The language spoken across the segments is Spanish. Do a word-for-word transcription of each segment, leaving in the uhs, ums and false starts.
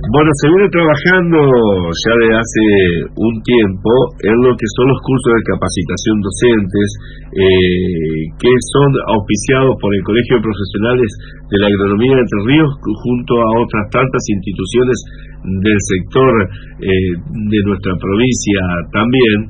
Bueno, se viene trabajando ya de hace un tiempo en lo que son los cursos de capacitación docentes, eh, que son auspiciados por el Colegio de Profesionales de la Agronomía de Entre Ríos, junto a otras tantas instituciones del sector eh, de nuestra provincia también.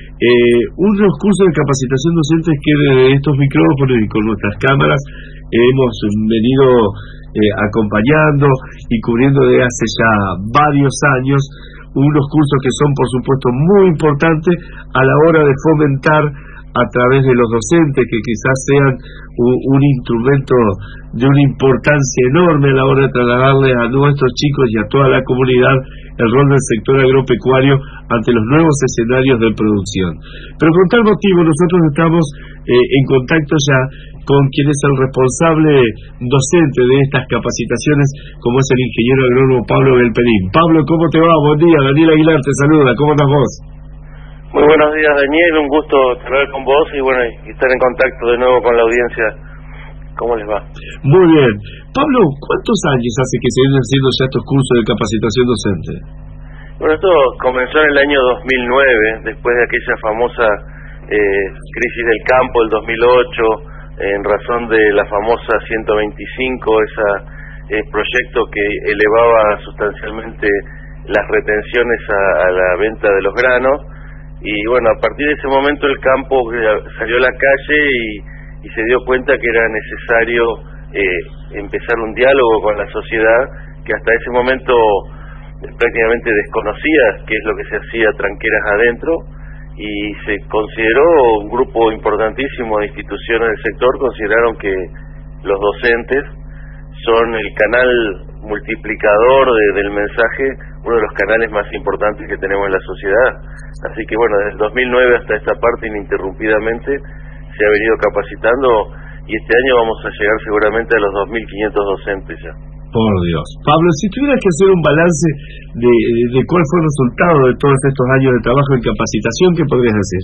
Eh, unos cursos de capacitación docentes que desde estos micrófonos y con nuestras cámaras hemos venido eh, acompañando y cubriendo desde hace ya varios años, unos cursos que son por supuesto muy importantes a la hora de fomentar a través de los docentes, que quizás sean un, un instrumento de una importancia enorme a la hora de trasladarles a nuestros chicos y a toda la comunidad el rol del sector agropecuario ante los nuevos escenarios de producción. Pero con tal motivo nosotros estamos eh, en contacto ya con quien es el responsable docente de estas capacitaciones, como es el ingeniero agrónomo Pablo Belperín. Pablo, ¿cómo te va? Buen día, Daniel Aguilar te saluda, ¿cómo estás vos? Muy buenos días, Daniel, un gusto hablar con vos y bueno, y estar en contacto de nuevo con la audiencia. ¿Cómo les va? Muy bien. Pablo, ¿cuántos años hace que se vienen haciendo ya estos cursos de capacitación docente? Bueno, esto comenzó en el año dos mil nueve, después de aquella famosa eh, crisis del campo del dos mil ocho, en razón de la famosa ciento veinticinco, ese eh, proyecto que elevaba sustancialmente las retenciones a, a la venta de los granos. Y bueno, a partir de ese momento el campo salió a la calle y, y se dio cuenta que era necesario eh, empezar un diálogo con la sociedad, que hasta ese momento prácticamente desconocía qué es lo que se hacía tranqueras adentro, y se consideró, un grupo importantísimo de instituciones del sector consideraron que los docentes son el canal multiplicador de, del mensaje, uno de los canales más importantes que tenemos en la sociedad. Así que bueno, desde el dos mil nueve hasta esta parte ininterrumpidamente se ha venido capacitando, y este año vamos a llegar seguramente a los dos mil quinientos docentes ya. Por Dios. Pablo, si tuvieras que hacer un balance de, de, de cuál fue el resultado de todos estos años de trabajo en capacitación, ¿qué podrías decir?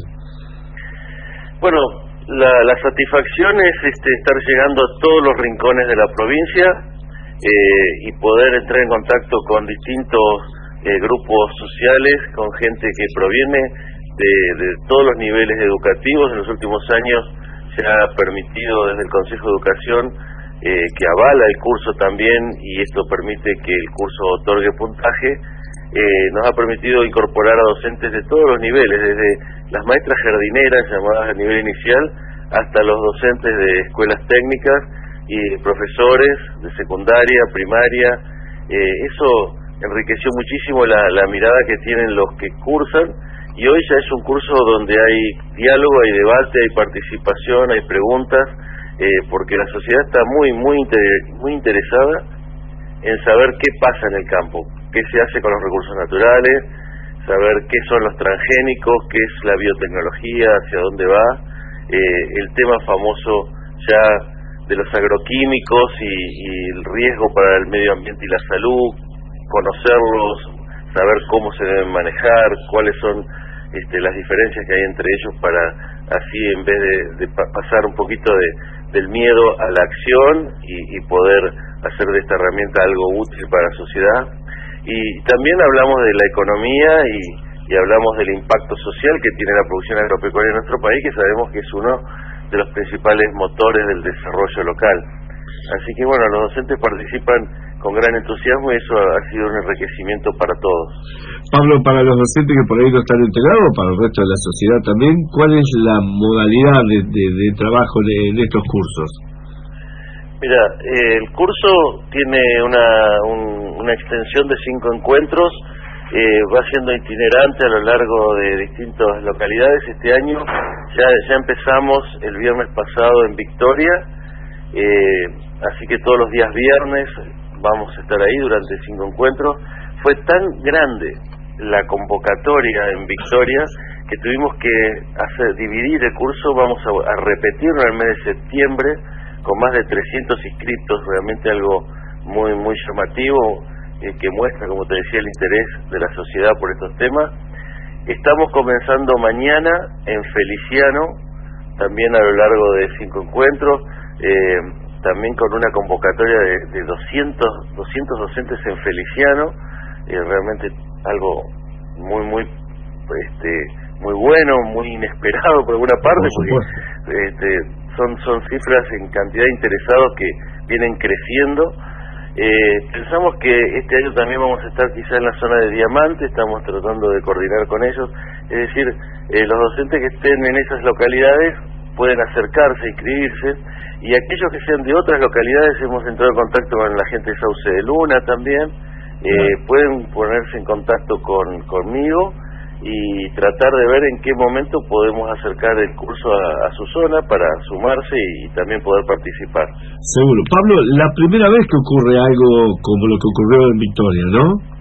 Bueno, la, la satisfacción es este, estar llegando a todos los rincones de la provincia eh, y poder entrar en contacto con distintos eh, grupos sociales, con gente que proviene de, de todos los niveles educativos. En los últimos años se ha permitido desde el Consejo de Educación Eh, que avala el curso también, y esto permite que el curso otorgue puntaje. Eh, nos ha permitido incorporar a docentes de todos los niveles, desde las maestras jardineras llamadas a nivel inicial hasta los docentes de escuelas técnicas y profesores de secundaria, primaria. Eh, eso enriqueció muchísimo la, la mirada que tienen los que cursan, y hoy ya es un curso donde hay diálogo, hay debate, hay participación, hay preguntas. Eh, porque la sociedad está muy muy inter- muy interesada en saber qué pasa en el campo, qué se hace con los recursos naturales, saber qué son los transgénicos, qué es la biotecnología, hacia dónde va, eh, el tema famoso ya de los agroquímicos y, y el riesgo para el medio ambiente y la salud, conocerlos, saber cómo se deben manejar, cuáles son este, las diferencias que hay entre ellos, para así, en vez de, de pa- pasar un poquito de del miedo a la acción y, y poder hacer de esta herramienta algo útil para la sociedad. Y también hablamos de la economía y, y hablamos del impacto social que tiene la producción agropecuaria en nuestro país, que sabemos que es uno de los principales motores del desarrollo local. Así que bueno, los docentes participan con gran entusiasmo y eso ha sido un enriquecimiento para todos. Pablo, para los docentes que por ahí no están integrados, para el resto de la sociedad también, ¿cuál es la modalidad de, de, de trabajo de, de estos cursos? Mira, eh, el curso tiene una, un, una extensión de cinco encuentros, eh, va siendo itinerante a lo largo de distintas localidades. Este año ya, ya empezamos el viernes pasado en Victoria, eh, así que todos los días viernes vamos a estar ahí durante cinco encuentros. Fue tan grande la convocatoria en Victoria que tuvimos que hacer dividir el curso. Vamos a, a repetirlo en el mes de septiembre con más de trescientos inscritos, realmente algo muy muy llamativo, eh, que muestra, como te decía, el interés de la sociedad por estos temas. Estamos comenzando mañana en Feliciano, también a lo largo de cinco encuentros, eh, también con una convocatoria de, de doscientos docentes en Feliciano, eh, realmente algo muy, muy, este, muy bueno, muy inesperado por alguna parte, porque este, son, son cifras en cantidad de interesados que vienen creciendo. Eh, pensamos que este año también vamos a estar quizá en la zona de Diamante, estamos tratando de coordinar con ellos, es decir, eh, los docentes que estén en esas localidades pueden acercarse, inscribirse, y aquellos que sean de otras localidades, hemos entrado en contacto con la gente de Sauce de Luna también, eh, pueden ponerse en contacto con conmigo y tratar de ver en qué momento podemos acercar el curso a, a su zona para sumarse y también poder participar. Seguro. Pablo, la primera vez que ocurre algo como lo que ocurrió en Victoria, ¿no?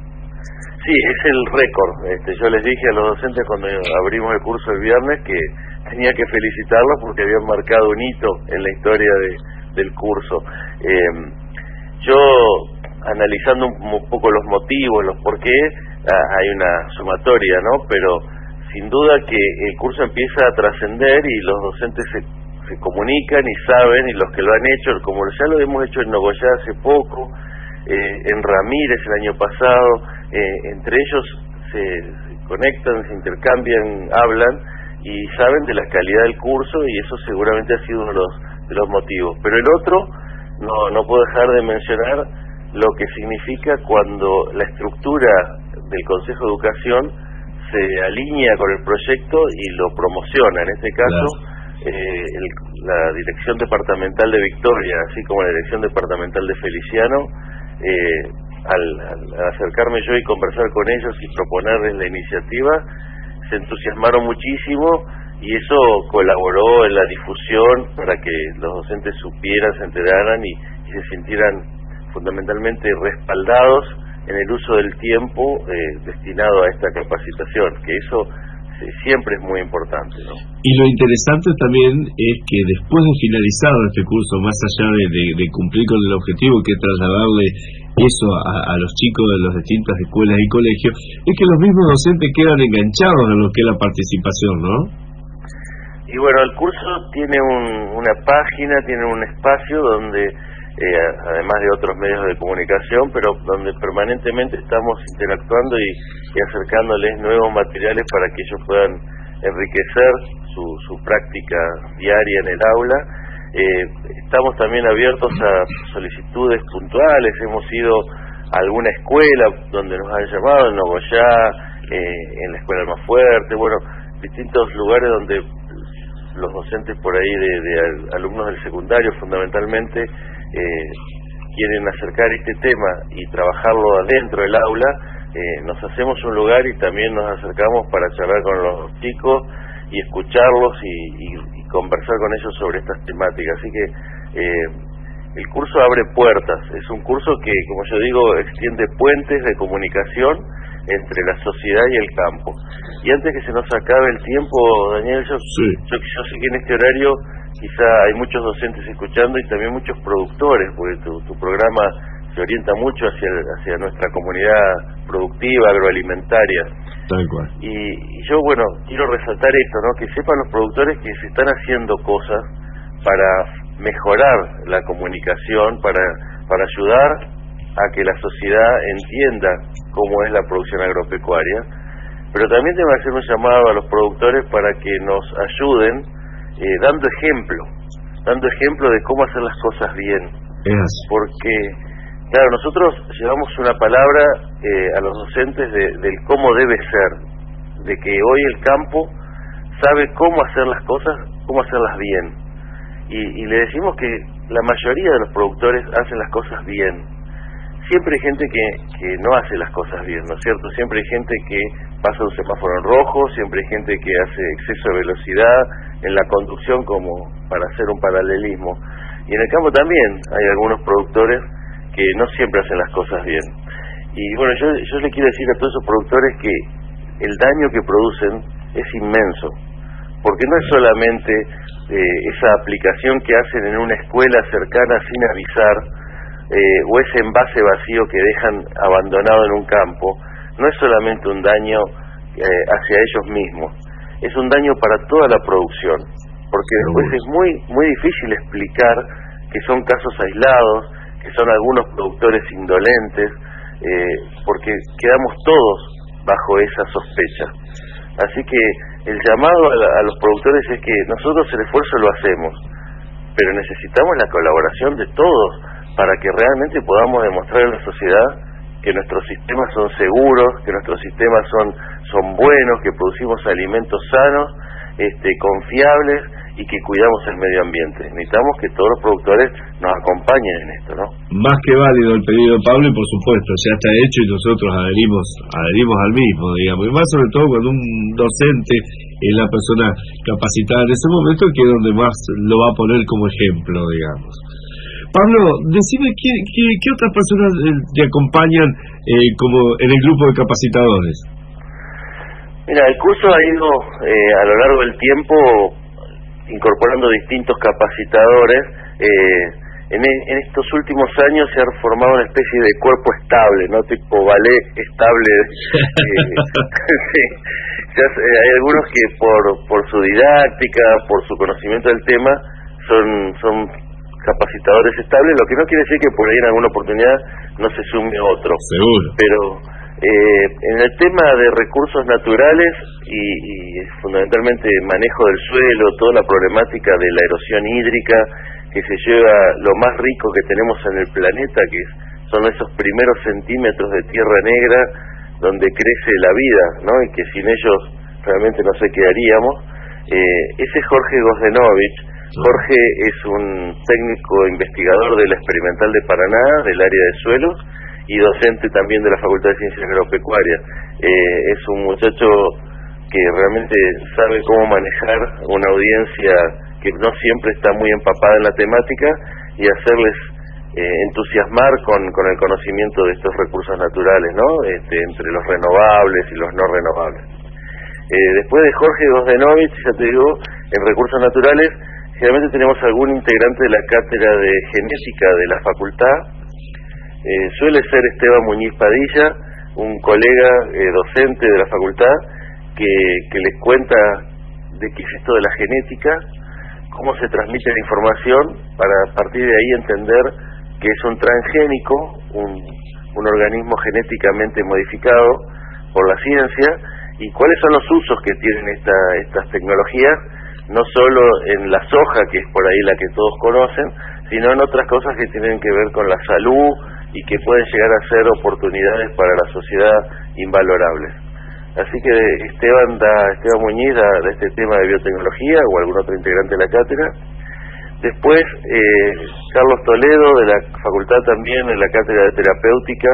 Sí, es el récord. Este, yo les dije a los docentes cuando abrimos el curso el viernes que tenía que felicitarlos porque habían marcado un hito en la historia de, del curso. Eh, yo, analizando un, un poco los motivos, los por qué, hay una sumatoria, ¿no? Pero sin duda que el curso empieza a trascender y los docentes se, se comunican y saben, y los que lo han hecho, como ya lo hemos hecho en Nogoyá hace poco, eh, en Ramírez el año pasado, eh, entre ellos se, se conectan, se intercambian, hablan y saben de la calidad del curso, y eso seguramente ha sido uno de los, de los motivos. Pero el otro, no, no puedo dejar de mencionar lo que significa cuando la estructura del Consejo de Educación se alinea con el proyecto y lo promociona. En este caso, claro. eh, el, la Dirección Departamental de Victoria, así como la Dirección Departamental de Feliciano, eh, al, al acercarme yo y conversar con ellos y proponerles la iniciativa, se entusiasmaron muchísimo, y eso colaboró en la difusión para que los docentes supieran, se enteraran y, y se sintieran fundamentalmente respaldados en el uso del tiempo eh, destinado a esta capacitación, que eso eh, siempre es muy importante, ¿no? Y lo interesante también es que después de finalizado este curso, más allá de, de, de cumplir con el objetivo que es trasladarle eso a, a los chicos de las distintas escuelas y colegios, es que los mismos docentes quedan enganchados en lo que es la participación, ¿no? Y bueno, el curso tiene un, una página, tiene un espacio donde Eh, además de otros medios de comunicación, pero donde permanentemente estamos interactuando y, y acercándoles nuevos materiales para que ellos puedan enriquecer su, su práctica diaria en el aula. Eh, estamos también abiertos a solicitudes puntuales, hemos ido a alguna escuela donde nos han llamado, en Nogoyá, eh, en la Escuela Almafuerte, bueno, distintos lugares donde los docentes por ahí de, de alumnos del secundario fundamentalmente Eh, quieren acercar este tema y trabajarlo adentro del aula, eh, nos hacemos un lugar y también nos acercamos para charlar con los chicos y escucharlos y, y, y conversar con ellos sobre estas temáticas. Así que eh, el curso abre puertas, es un curso que, como yo digo, extiende puentes de comunicación entre la sociedad y el campo. Y antes que se nos acabe el tiempo, Daniel, yo, sí. yo, yo sé que en este horario quizá hay muchos docentes escuchando y también muchos productores, porque tu, tu programa se orienta mucho hacia, hacia nuestra comunidad productiva, agroalimentaria. Tal cual. Y, y yo, bueno, quiero resaltar esto, ¿no? Que sepan los productores que se están haciendo cosas para mejorar la comunicación, para, para ayudar a que la sociedad entienda cómo es la producción agropecuaria, pero también tengo que hacer un llamado a los productores para que nos ayuden eh, dando ejemplo, dando ejemplo de cómo hacer las cosas bien. Yes. Porque, claro, nosotros llevamos una palabra eh, a los docentes de, del cómo debe ser, de que hoy el campo sabe cómo hacer las cosas, cómo hacerlas bien. Y, y le decimos que la mayoría de los productores hacen las cosas bien. Siempre hay gente que, que no hace las cosas bien, ¿no es cierto? Siempre hay gente que pasa un semáforo en rojo, siempre hay gente que hace exceso de velocidad en la conducción como para hacer un paralelismo. Y en el campo también hay algunos productores que no siempre hacen las cosas bien. Y bueno, yo, yo le quiero decir a todos esos productores que el daño que producen es inmenso, porque no es solamente eh, esa aplicación que hacen en una escuela cercana sin avisar, Eh, o ese envase vacío que dejan abandonado en un campo, no es solamente un daño eh, hacia ellos mismos, es un daño para toda la producción, porque después es muy muy difícil explicar que son casos aislados, que son algunos productores indolentes, eh, porque quedamos todos bajo esa sospecha. Así que el llamado a, la, a los productores es que nosotros el esfuerzo lo hacemos, pero necesitamos la colaboración de todos para que realmente podamos demostrar a la sociedad que nuestros sistemas son seguros, que nuestros sistemas son, son buenos, que producimos alimentos sanos, este, confiables y que cuidamos el medio ambiente. Necesitamos que todos los productores nos acompañen en esto, ¿no? Más que válido el pedido de Pablo, y por supuesto ya está hecho y nosotros adherimos adherimos al mismo, digamos, y más sobre todo cuando un docente es la persona capacitada en ese momento, que es donde más lo va a poner como ejemplo, digamos. Pablo, decime qué, qué, qué otras personas te acompañan eh, como en el grupo de capacitadores. Mira, el curso ha ido eh, a lo largo del tiempo incorporando distintos capacitadores. eh, en, en estos últimos años se ha formado una especie de cuerpo estable, ¿no? Tipo ballet estable. eh, sí. Ya, eh, hay algunos que por por su didáctica, por su conocimiento del tema, son son capacitadores estables, lo que no quiere decir que por ahí en alguna oportunidad no se sume otro. Seguro. Pero eh, en el tema de recursos naturales y, y fundamentalmente manejo del suelo, toda la problemática de la erosión hídrica que se lleva lo más rico que tenemos en el planeta, que son esos primeros centímetros de tierra negra donde crece la vida, ¿no? Y que sin ellos realmente no sé qué haríamos. Eh, ese es Jorge Gosdenovich. Jorge es un técnico investigador de la Experimental de Paraná, del área de suelos, y docente también de la Facultad de Ciencias Agropecuarias. Eh, es un muchacho que realmente sabe cómo manejar una audiencia que no siempre está muy empapada en la temática y hacerles eh, entusiasmar con, con el conocimiento de estos recursos naturales, ¿no? Este, entre los renovables y los no renovables. Eh, después de Jorge Gosdenovich, ya te digo, en recursos naturales, generalmente tenemos algún integrante de la cátedra de genética de la facultad. Eh, suele ser Esteban Muñiz Padilla, un colega eh, docente de la facultad que, que les cuenta de qué es esto de la genética, cómo se transmite la información, para a partir de ahí entender que es un transgénico, un, un organismo genéticamente modificado por la ciencia, y cuáles son los usos que tienen esta, estas tecnologías, no solo en la soja, que es por ahí la que todos conocen, sino en otras cosas que tienen que ver con la salud y que pueden llegar a ser oportunidades para la sociedad invalorables. Así que Esteban da, Esteban Muñiz da de este tema de biotecnología, o algún otro integrante de la cátedra. Después eh, Carlos Toledo, de la facultad también, en la cátedra de terapéutica,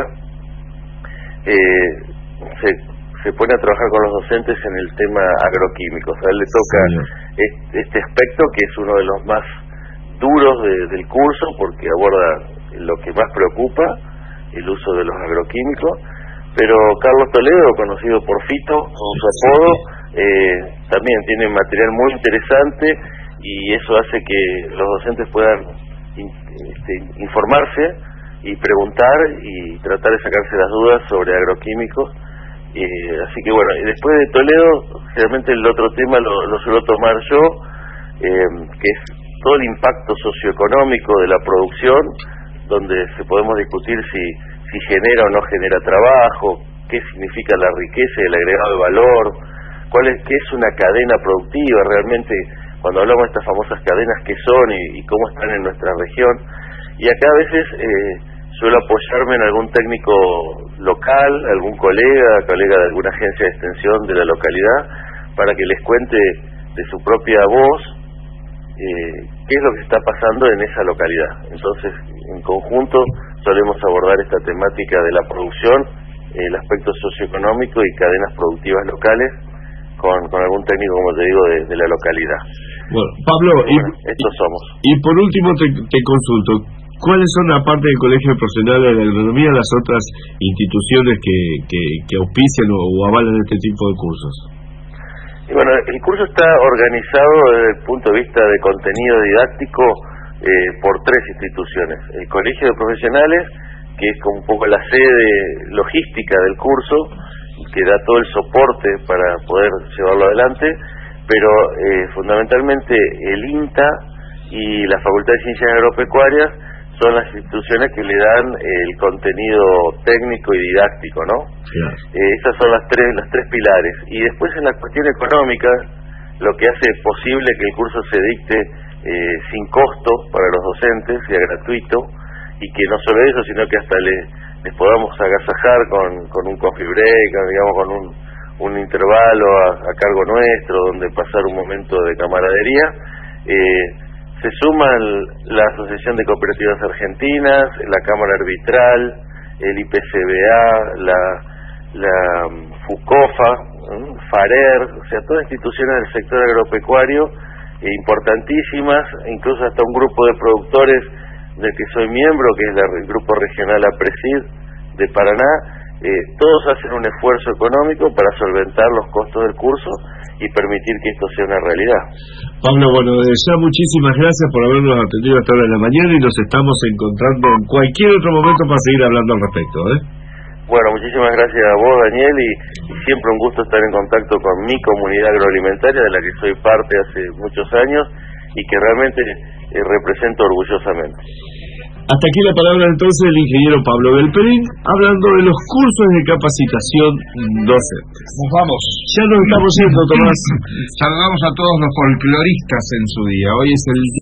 eh, se, se pone a trabajar con los docentes en el tema agroquímico. O sea, a él le toca este, este aspecto, que es uno de los más duros de, del curso, porque aborda lo que más preocupa, el uso de los agroquímicos. Pero Carlos Toledo, conocido por Fito, con su apodo, eh, también tiene material muy interesante, y eso hace que los docentes puedan in, este, informarse y preguntar y tratar de sacarse las dudas sobre agroquímicos. Eh, así que bueno, y después de Toledo, generalmente el otro tema lo, lo suelo tomar yo, eh, que es todo el impacto socioeconómico de la producción, donde se podemos discutir si, si genera o no genera trabajo, qué significa la riqueza y el agregado de valor, cuál es, qué es una cadena productiva realmente, cuando hablamos de estas famosas cadenas, qué son y, y cómo están en nuestra región. Y acá a veces eh, suelo apoyarme en algún técnico local, algún colega, colega de alguna agencia de extensión de la localidad, para que les cuente de su propia voz eh, qué es lo que está pasando en esa localidad. Entonces, en conjunto solemos abordar esta temática de la producción, el aspecto socioeconómico y cadenas productivas locales, con, con algún técnico, como te digo, de, de la localidad. Bueno, Pablo, bueno, y, estos somos. Y por último te, te consulto, ¿cuáles son, aparte del Colegio Profesional de la Agronomía, las otras instituciones que, que, que auspician o, o avalan este tipo de cursos? Y bueno, el curso está organizado desde el punto de vista de contenido didáctico eh, por tres instituciones. El Colegio de Profesionales, que es como un poco la sede logística del curso, que da todo el soporte para poder llevarlo adelante, pero eh, fundamentalmente el INTA y la Facultad de Ciencias Agropecuarias son las instituciones que le dan el contenido técnico y didáctico, ¿no? Claro. Eh, esas son las tres, las tres pilares. Y después en la cuestión económica, lo que hace posible que el curso se dicte eh, sin costo para los docentes, sea gratuito, y que no solo eso, sino que hasta les, les podamos agasajar con, con un coffee break, digamos, con un, un intervalo a, a cargo nuestro, donde pasar un momento de camaradería. Eh, se suman la Asociación de Cooperativas Argentinas, la Cámara Arbitral, el I P C B A, la, la FUCOFA, ¿eh? FARER, o sea, todas instituciones del sector agropecuario eh, importantísimas, incluso hasta un grupo de productores del que soy miembro, que es la, el Grupo Regional APRESID de Paraná. Eh, todos hacen un esfuerzo económico para solventar los costos del curso y permitir que esto sea una realidad. Pablo, bueno, ya muchísimas gracias por habernos atendido hasta ahora de la mañana y nos estamos encontrando en cualquier otro momento para seguir hablando al respecto, ¿eh? Bueno, muchísimas gracias a vos, Daniel, y, y siempre un gusto estar en contacto con mi comunidad agroalimentaria, de la que soy parte hace muchos años y que realmente eh, represento orgullosamente. Hasta aquí la palabra entonces del ingeniero Pablo Belperín, hablando de los cursos de capacitación docentes. Nos vamos. Ya nos estamos yendo, Tomás. Saludamos a todos los folcloristas en su día. Hoy es el